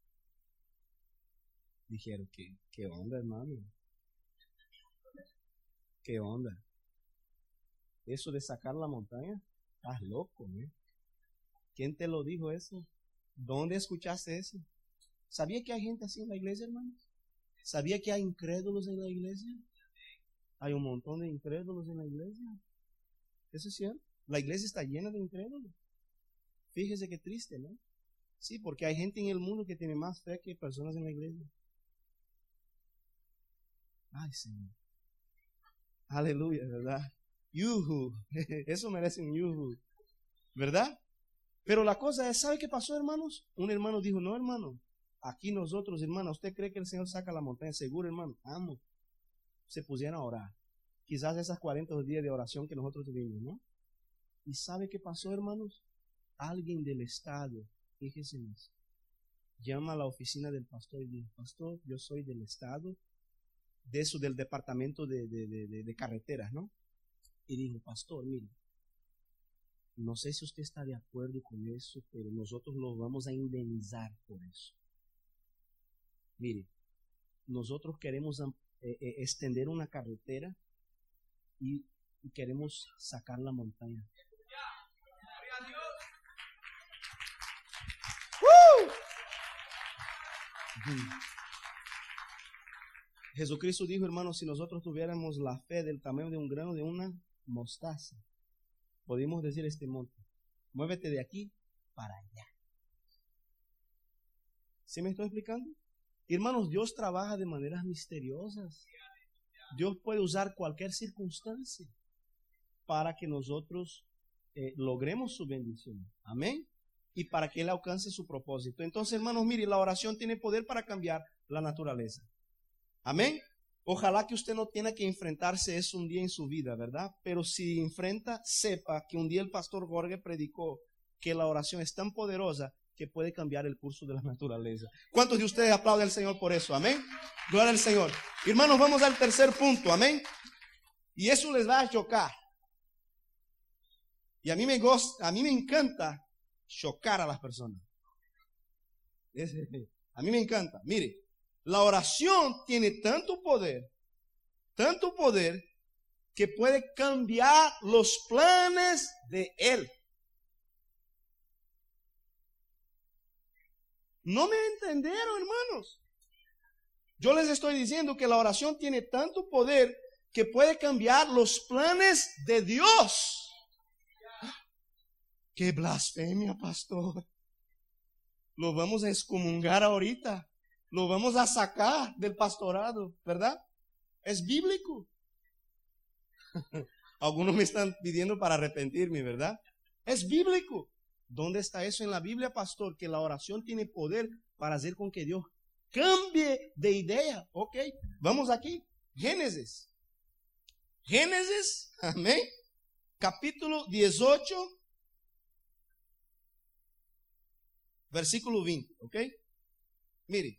dijeron, ¿qué onda, hermano? ¿Qué onda? Eso de sacar la montaña, estás loco, ¿eh? ¿Quién te lo dijo eso? ¿Dónde escuchaste eso? ¿Sabía que hay gente así en la iglesia, hermanos? ¿Sabía que hay incrédulos en la iglesia? Hay un montón de incrédulos en la iglesia. ¿Eso es cierto? La iglesia está llena de incrédulos. Fíjese qué triste, ¿no? Sí, porque hay gente en el mundo que tiene más fe que personas en la iglesia. Ay, Señor. Aleluya, ¿verdad? Yuhu. Eso merece un yuhu. ¿Verdad? Pero la cosa es, ¿sabe qué pasó, hermanos? Un hermano dijo, no, hermano, aquí nosotros, hermano, ¿usted cree que el Señor saca la montaña? Seguro, hermano. Vamos. Se pusieron a orar. Quizás esas 40 días de oración que nosotros tuvimos, ¿no? ¿Y sabe qué pasó, hermanos? Alguien del Estado, fíjese en eso, llama a la oficina del pastor y dice, pastor, yo soy del Estado, del departamento de carreteras, ¿no? Y dijo, pastor, mire, no sé si usted está de acuerdo con eso, pero nosotros lo vamos a indemnizar por eso. Mire, nosotros queremos extender una carretera y queremos sacar la montaña. Jesucristo dijo, hermanos, si nosotros tuviéramos la fe del tamaño de un grano de una mostaza, podemos decir a este monte, muévete de aquí para allá. ¿Sí me estoy explicando? Hermanos, Dios trabaja de maneras misteriosas. Dios puede usar cualquier circunstancia para que nosotros logremos su bendición. Amén. Y para que Él alcance su propósito. Entonces, hermanos, mire, la oración tiene poder para cambiar la naturaleza. Amén. Ojalá que usted no tenga que enfrentarse eso un día en su vida, ¿verdad? Pero si enfrenta, sepa que un día el pastor Jorge predicó que la oración es tan poderosa que puede cambiar el curso de la naturaleza. ¿Cuántos de ustedes aplauden al Señor por eso? Amén. Gloria al Señor. Hermanos, vamos al tercer punto. Amén. Y eso les va a chocar. Y a mí me encanta chocar a las personas. A mí me encanta. Mire, la oración tiene tanto poder, que puede cambiar los planes de Él. ¿No me entendieron, hermanos? Yo les estoy diciendo que la oración tiene tanto poder que puede cambiar los planes de Dios. ¡Qué blasfemia, pastor! Lo vamos a excomungar ahorita. Lo vamos a sacar del pastorado, ¿verdad? Es bíblico. Algunos me están pidiendo para arrepentirme, ¿verdad? Es bíblico. ¿Dónde está eso en la Biblia, pastor? Que la oración tiene poder para hacer con que Dios Cambie de idea. Ok, vamos aquí. Génesis, amén. Capítulo 18, versículo 20. Ok, mire.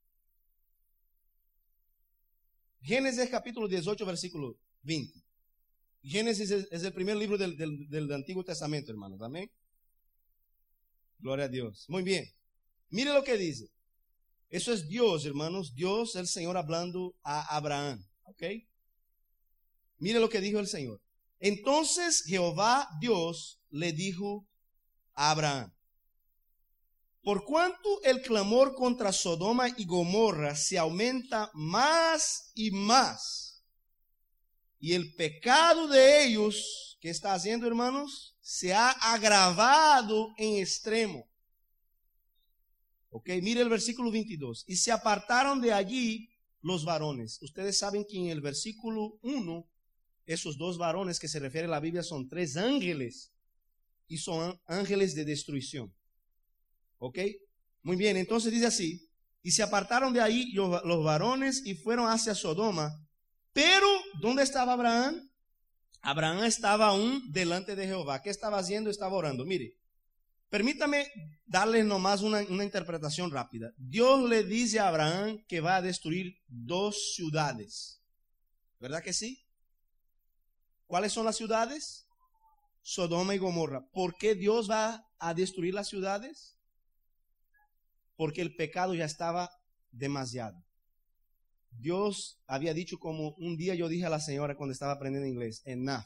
Génesis capítulo 18, versículo 20. Génesis es el primer libro del Antiguo Testamento, hermanos. Amén. Gloria a Dios. Muy bien. Mire lo que dice. Eso es Dios, hermanos. Dios, el Señor, hablando a Abraham. ¿Ok? Mire lo que dijo el Señor. Entonces Jehová Dios le dijo a Abraham: por cuanto el clamor contra Sodoma y Gomorra se aumenta más y más, y el pecado de ellos, ¿qué está haciendo, hermanos? Se ha agravado en extremo. Ok, mire el versículo 22. Y se apartaron de allí los varones. Ustedes saben que en el versículo 1, esos dos varones que se refiere a la Biblia son 3 ángeles. Y son ángeles de destrucción. Ok, muy bien, entonces dice así: y se apartaron de ahí los varones y fueron hacia Sodoma. Pero, ¿dónde estaba Abraham? Abraham estaba aún delante de Jehová. ¿Qué estaba haciendo? Estaba orando. Mire, permítame darle nomás una interpretación rápida. Dios le dice a Abraham que va a destruir 2 ciudades. ¿Verdad que sí? ¿Cuáles son las ciudades? Sodoma y Gomorra. ¿Por qué Dios va a destruir las ciudades? Porque el pecado ya estaba demasiado. Dios había dicho, como un día yo dije a la señora cuando estaba aprendiendo inglés, enough.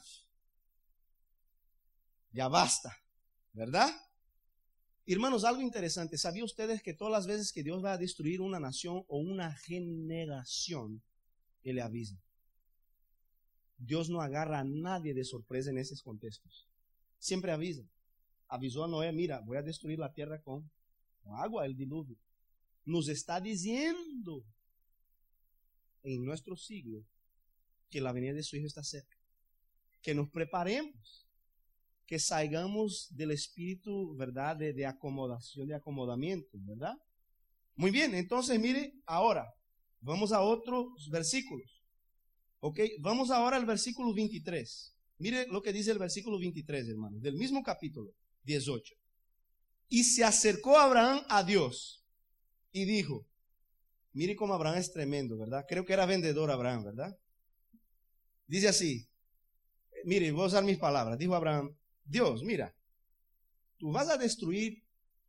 Ya basta, ¿verdad? Hermanos, algo interesante. ¿Sabían ustedes que todas las veces que Dios va a destruir una nación o una generación, Él le avisa? Dios no agarra a nadie de sorpresa en esos contextos. Siempre avisa. Avisó a Noé: mira, voy a destruir la tierra con agua, el diluvio. Nos está diciendo en nuestro siglo que la venida de su Hijo está cerca. Que nos preparemos, que salgamos del espíritu, ¿verdad?, de acomodación, de acomodamiento, ¿verdad? Muy bien, entonces mire, ahora vamos a otros versículos. Ok, vamos ahora al versículo 23. Mire lo que dice el versículo 23, hermanos, del mismo capítulo 18. Y se acercó Abraham a Dios y dijo, mire cómo Abraham es tremendo, ¿verdad? Creo que era vendedor Abraham, ¿verdad? Dice así, mire, voy a usar mis palabras. Dijo Abraham: Dios, mira, tú vas a destruir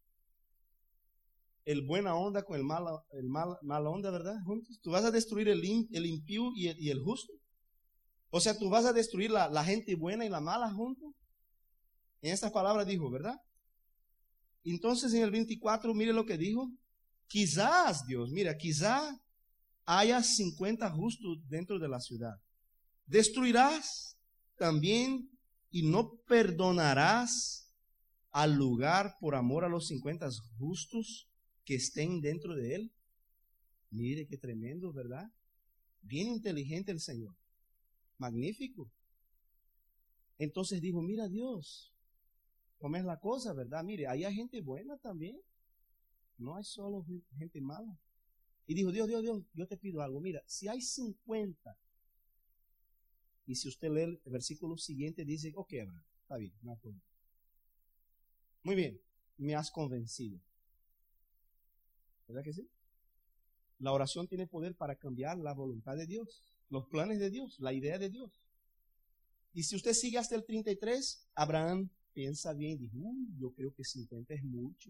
el buena onda con el mala onda, ¿verdad? Juntos. Tú vas a destruir el impío y el justo. O sea, tú vas a destruir la gente buena y la mala juntos. En estas palabras dijo, ¿verdad? Entonces en el 24, mire lo que dijo. Quizás, Dios, mira, quizás haya 50 justos dentro de la ciudad. Destruirás también y no perdonarás al lugar por amor a los 50 justos que estén dentro de él. Mire qué tremendo, ¿verdad? Bien inteligente el Señor. Magnífico. Entonces dijo, mira Dios, ¿cómo es la cosa, verdad? Mire, ahí hay gente buena también. No hay solo gente mala. Y dijo, Dios, yo te pido algo. Mira, si hay 50, y si usted lee el versículo siguiente, dice, ok, Abraham, está bien, no hay problema. Muy bien, me has convencido. ¿Verdad que sí? La oración tiene poder para cambiar la voluntad de Dios, los planes de Dios, la idea de Dios. Y si usted sigue hasta el 33, Abraham piensa bien y dice, yo creo que 50 es mucho.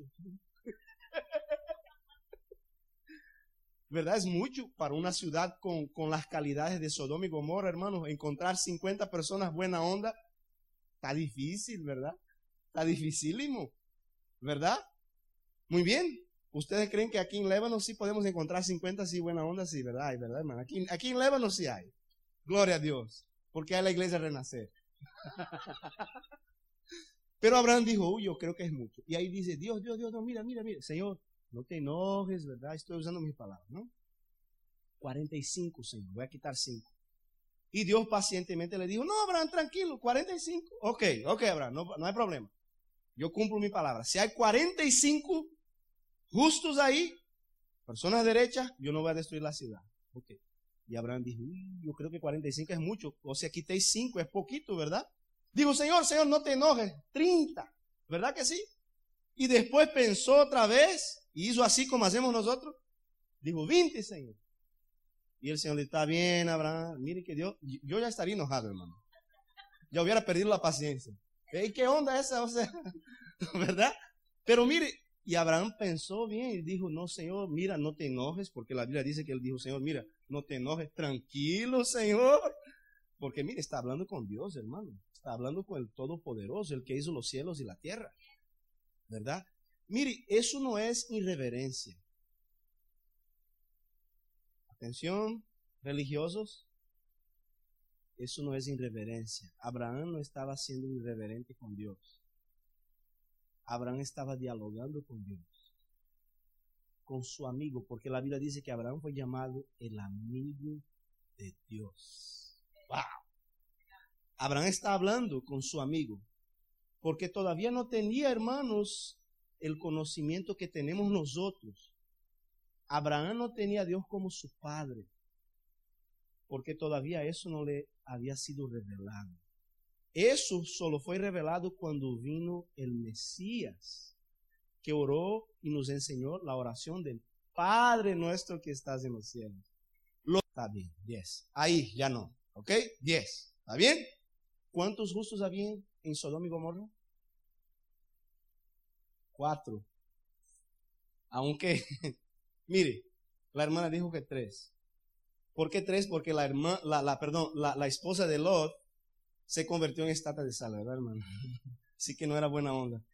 ¿Verdad? Es mucho para una ciudad con las calidades de Sodoma y Gomorra, hermanos. Encontrar 50 personas buena onda está difícil, ¿verdad? Está dificilísimo, ¿verdad? Muy bien. ¿Ustedes creen que aquí en Líbano sí podemos encontrar 50 así buena onda? Sí, ¿verdad? Ay, ¿verdad, hermano? Aquí en Líbano sí hay. Gloria a Dios. Porque hay la iglesia Renacer. Pero Abraham dijo, yo creo que es mucho. Y ahí dice, Dios, no, mira, Señor, no te enojes, ¿verdad? Estoy usando mis palabras, ¿no? 45, Señor, voy a quitar 5. Y Dios pacientemente le dijo, no, Abraham, tranquilo, 45. Ok, Abraham, no hay problema. Yo cumplo mi palabra. Si hay 45 justos ahí, Personas derechas, yo no voy a destruir la ciudad. Okay. Y Abraham dijo, yo creo que 45 es mucho. O sea, quitéis 5, es poquito, ¿verdad? Digo, Señor, no te enojes. 30, ¿verdad que sí? Y después pensó otra vez y hizo así como hacemos nosotros. Dijo, 20, Señor. Y el Señor le está bien, Abraham. Mire que yo ya estaría enojado, hermano. Ya hubiera perdido la paciencia. ¿Qué onda esa? O sea, ¿verdad? Pero mire, y Abraham pensó bien y dijo, no, Señor, mira, no te enojes, porque la Biblia dice que él dijo, Señor, mira, no te enojes, tranquilo, Señor. Porque mire, está hablando con Dios, hermano. Está hablando con el Todopoderoso, el que hizo los cielos y la tierra. ¿Verdad? Mire, eso no es irreverencia. Atención, religiosos. Eso no es irreverencia. Abraham no estaba siendo irreverente con Dios. Abraham estaba dialogando con Dios, con su amigo, porque la Biblia dice que Abraham fue llamado el amigo de Dios. ¡Wow! Abraham está hablando con su amigo, porque todavía no tenía, hermanos, el conocimiento que tenemos nosotros. Abraham no tenía a Dios como su padre, porque todavía eso no le había sido revelado. Eso solo fue revelado cuando vino el Mesías, que oró y nos enseñó la oración del Padre nuestro que estás en los cielos. Está bien, 10. Ahí ya no, ¿ok? 10. ¿Está bien? ¿Cuántos justos habían en Sodoma y Gomorra? 4. Aunque, mire, la hermana dijo que 3. ¿Por qué 3? Porque la esposa de Lot se convirtió en estatua de sal, ¿verdad, hermano? Así que no era buena onda.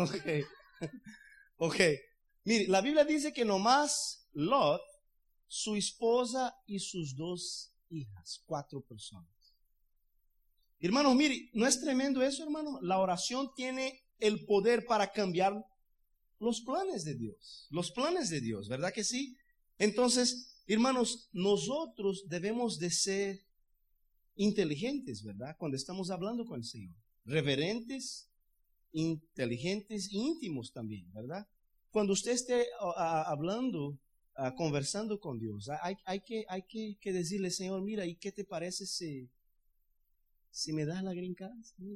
Ok. Mire, la Biblia dice que nomás Lot, su esposa y sus 2 hijas, 4 personas. Hermanos, mire, ¿no es tremendo eso, hermano? La oración tiene el poder para cambiar los planes de Dios. Los planes de Dios, ¿verdad que sí? Entonces, hermanos, nosotros debemos de ser inteligentes, ¿verdad? Cuando estamos hablando con el Señor. Reverentes, inteligentes, íntimos también, ¿verdad? Cuando usted esté hablando, conversando con Dios, hay que decirle, Señor, mira, ¿y qué te parece si me das la green card?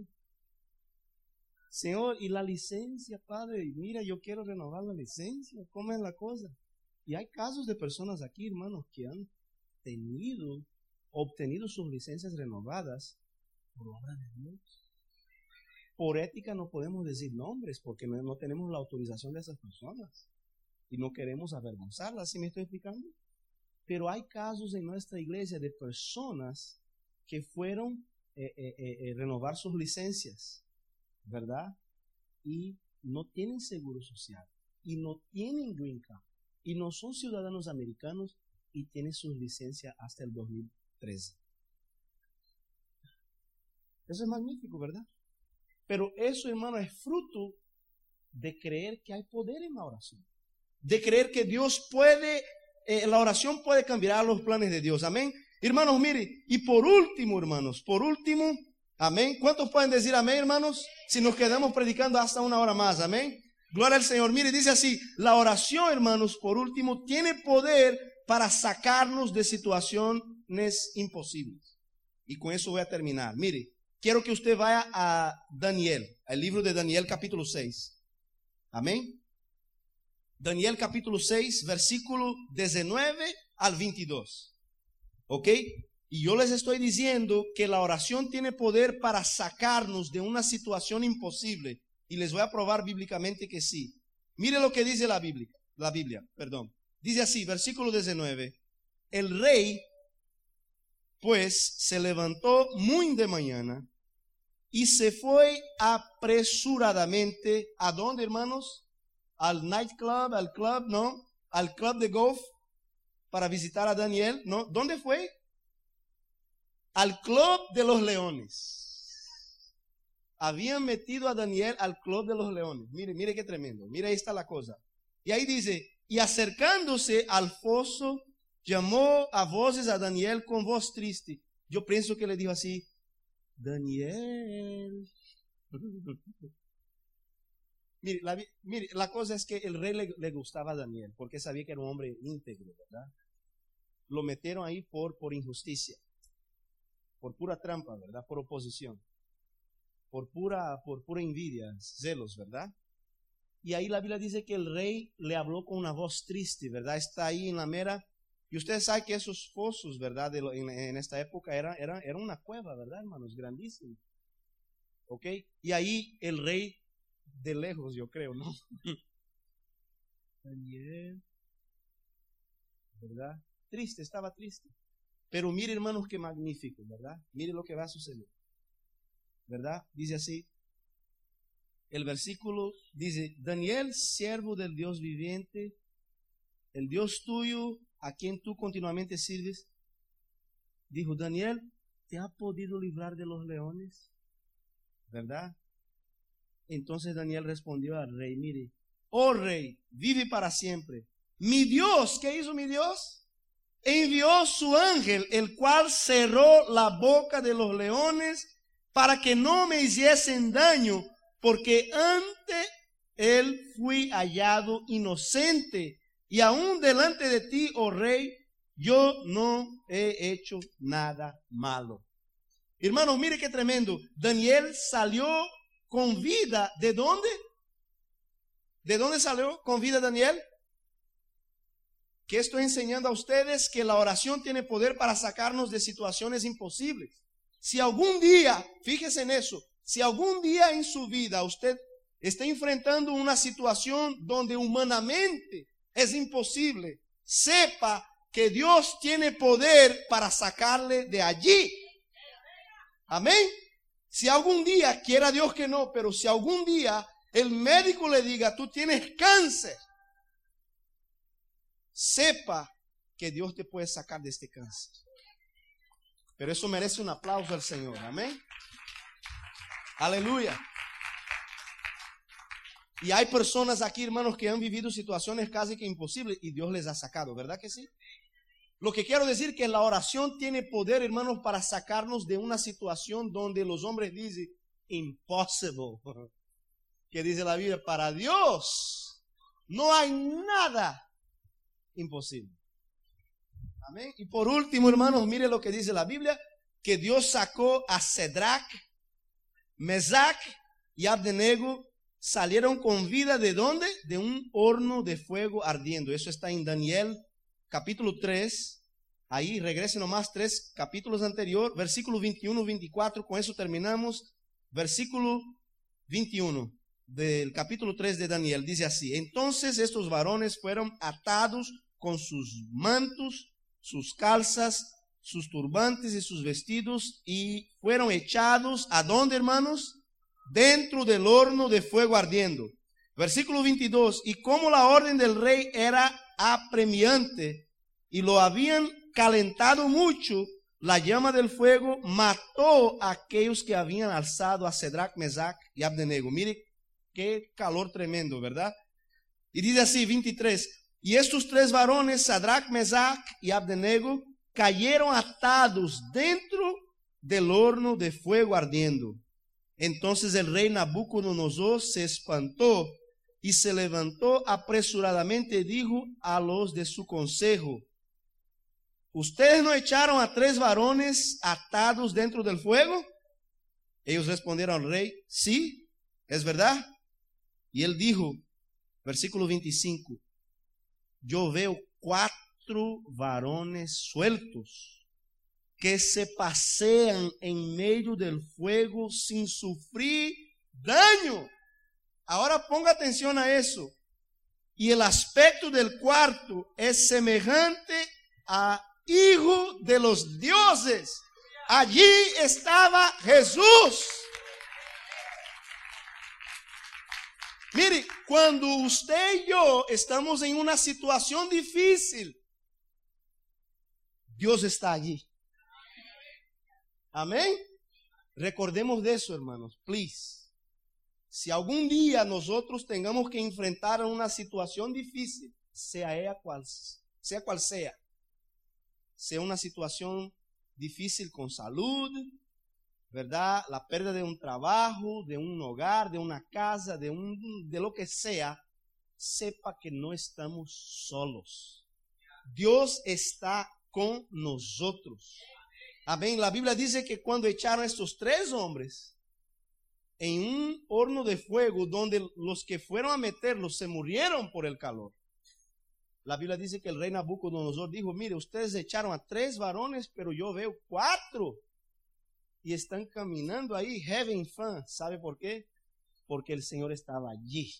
Señor, y la licencia, Padre, mira, yo quiero renovar la licencia, ¿cómo es la cosa? Y hay casos de personas aquí, hermanos, que han obtenido sus licencias renovadas por obra de Dios. Por ética no podemos decir nombres porque no tenemos la autorización de esas personas y no queremos avergonzarlas, ¿sí me estoy explicando? Pero hay casos en nuestra iglesia de personas que fueron renovar sus licencias, ¿verdad? Y no tienen seguro social y no tienen green card y no son ciudadanos americanos y tienen sus licencias hasta el 2013. Eso es magnífico, ¿verdad? Pero eso, hermano, es fruto de creer que hay poder en la oración. De creer que Dios puede, la oración puede cambiar los planes de Dios. Amén. Hermanos, mire, y por último, hermanos, amén. ¿Cuántos pueden decir amén, hermanos? Si nos quedamos predicando hasta 1 hora más, amén. Gloria al Señor. Mire, dice así, la oración, hermanos, por último, tiene poder para sacarnos de situaciones imposibles. Y con eso voy a terminar. Mire, quiero que usted vaya a Daniel, al libro de Daniel capítulo 6. Amén. Daniel capítulo 6, versículo 19 al 22. ¿Ok? Y yo les estoy diciendo que la oración tiene poder para sacarnos de una situación imposible. Y les voy a probar bíblicamente que sí. Mire lo que dice la Biblia. Dice así, versículo 19. El rey, pues, se levantó muy de mañana y se fue apresuradamente. ¿A dónde, hermanos? Al nightclub, al club de golf para visitar a Daniel, ¿no? ¿Dónde fue? Al club de los leones. Habían metido a Daniel al club de los leones. Mire qué tremendo. Mire, ahí está la cosa. Y ahí dice, y acercándose al foso, llamó a voces a Daniel con voz triste. Yo pienso que le dijo así, Daniel, Mire, la cosa es que el rey le gustaba a Daniel, porque sabía que era un hombre íntegro, ¿verdad? Lo metieron ahí por injusticia, por pura trampa, ¿verdad? Por oposición, por pura envidia, celos, ¿verdad? Y ahí la Biblia dice que el rey le habló con una voz triste, ¿verdad? Está ahí en la mera. Y ustedes saben que esos fosos, ¿verdad? En esta época era una cueva, ¿verdad, hermanos? Grandísimo. ¿Ok? Y ahí el rey de lejos, yo creo, ¿no? Daniel, ¿verdad? Triste, estaba triste. Pero mire, hermanos, qué magnífico, ¿verdad? Mire lo que va a suceder, ¿verdad? Dice así, el versículo dice, Daniel, siervo del Dios viviente, el Dios tuyo, a quien tú continuamente sirves, dijo, Daniel, ¿te ha podido librar de los leones? ¿Verdad? Entonces Daniel respondió al rey, mire, oh rey, vive para siempre. Mi Dios, ¿qué hizo mi Dios? Envió su ángel, el cual cerró la boca de los leones para que no me hiciesen daño, porque ante él fui hallado inocente, y aún delante de ti, oh rey, yo no he hecho nada malo. Hermanos, mire qué tremendo. Daniel salió con vida. ¿De dónde? ¿De dónde salió con vida Daniel? Que estoy enseñando a ustedes que la oración tiene poder para sacarnos de situaciones imposibles. Si algún día, fíjese en eso, si algún día en su vida usted está enfrentando una situación donde humanamente es imposible, sepa que Dios tiene poder para sacarle de allí. Amén. Si algún día, quiera Dios que no, pero si algún día el médico le diga, tú tienes cáncer, sepa que Dios te puede sacar de este cáncer. Pero eso merece un aplauso al Señor. Amén. Aleluya. Y hay personas aquí, hermanos, que han vivido situaciones casi que imposibles y Dios les ha sacado, ¿verdad que sí? Lo que quiero decir es que la oración tiene poder, hermanos, para sacarnos de una situación donde los hombres dicen, impossible. Que dice la Biblia, para Dios no hay nada imposible. Amén. Y por último, hermanos, mire lo que dice la Biblia, que Dios sacó a Sadrach, Mesach y Abednego, salieron con vida ¿de dónde? De un horno de fuego ardiendo. Eso está en Daniel capítulo 3. Ahí regresen nomás 3 capítulos anteriores, versículo 21, 24, con eso terminamos. Versículo 21 del capítulo 3 de Daniel, dice así, entonces estos varones fueron atados con sus mantos, sus calzas, sus turbantes y sus vestidos, y fueron echados, ¿a dónde, hermanos? Dentro del horno de fuego ardiendo. Versículo 22, y como la orden del rey era apremiante, y lo habían calentado mucho, la llama del fuego mató a aquellos que habían alzado a Sadrach, Mesach y Abednego. Mire qué calor tremendo, ¿verdad? Y dice así, 23, y estos 3 varones, Sadrach, Mesach y Abednego, cayeron atados dentro del horno de fuego ardiendo. Entonces el rey Nabucodonosor se espantó y se levantó apresuradamente y dijo a los de su consejo, ¿ustedes no echaron a 3 varones atados dentro del fuego? Ellos respondieron al rey, sí, es verdad. Y él dijo, versículo 25, yo veo 4 varones sueltos que se pasean en medio del fuego sin sufrir daño. Ahora ponga atención a eso. Y el aspecto del cuarto es semejante a hijo de los dioses. Allí estaba Jesús. Mire, cuando usted y yo estamos en una situación difícil, Dios está allí. Amén. Recordemos de eso, hermanos, please. Si algún día nosotros tengamos que enfrentar una situación difícil, sea cual sea una situación difícil con salud, ¿verdad? La pérdida de un trabajo, de un hogar, de una casa, de lo que sea, sepa que no estamos solos. Dios está con nosotros. Amén. La Biblia dice que cuando echaron a estos 3 hombres en un horno de fuego donde los que fueron a meterlos se murieron por el calor. La Biblia dice que el rey Nabucodonosor dijo, mire, ustedes echaron a 3 varones, pero yo veo 4 y están caminando ahí, having fun. ¿Sabe por qué? Porque el Señor estaba allí.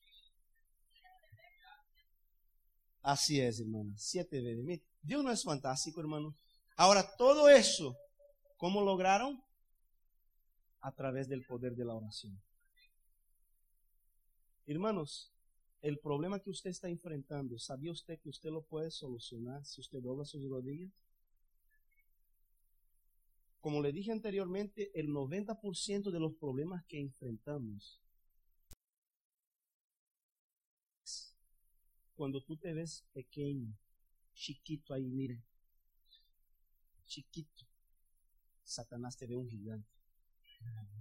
Así es, hermano. 7 veces. Mire, Dios no es fantástico, hermano. Ahora, todo eso, ¿cómo lograron? A través del poder de la oración. Hermanos, el problema que usted está enfrentando, ¿sabía usted que usted lo puede solucionar si usted dobla sus rodillas? Como le dije anteriormente, el 90% de los problemas que enfrentamos, cuando tú te ves pequeño, chiquito ahí, mire, chiquito, Satanás te ve un gigante.